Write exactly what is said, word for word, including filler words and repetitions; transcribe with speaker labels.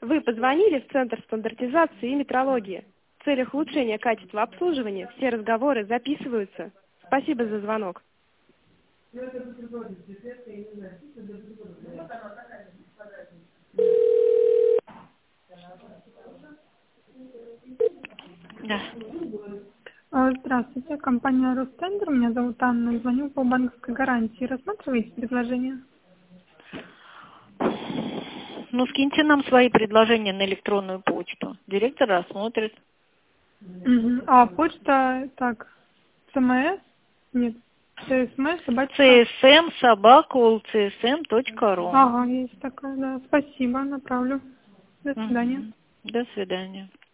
Speaker 1: Вы позвонили в Центр стандартизации и метрологии. В целях улучшения качества обслуживания все разговоры записываются. Спасибо за звонок.
Speaker 2: Да.
Speaker 3: А, Здравствуйте, компания Ростендер. Меня зовут Анна. Звоню по банковской гарантии. Рассматриваете предложение?
Speaker 2: Ну, скиньте нам свои предложения на электронную почту. Директор рассмотрит.
Speaker 3: Угу. А почта, так, СМС? Нет. ЦСМ, собачка.
Speaker 2: цсм собака улцсм точка ру.
Speaker 3: Ага, есть такая, да. Спасибо, направлю. До свидания.
Speaker 2: Угу. До свидания.